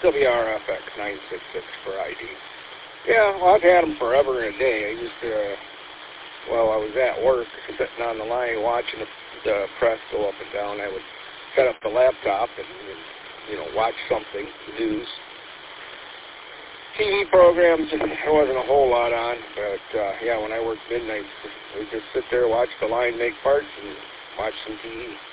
WRFX 966 for ID. Yeah, well, I've had them forever and a day. I used to, while I was at work, sitting on the line watching the press go up and down, I would set up the laptop and watch something, news. TV programs, there wasn't a whole lot on, but yeah, when I worked midnights, we'd just sit there, watch the line make parts, and watch some TV.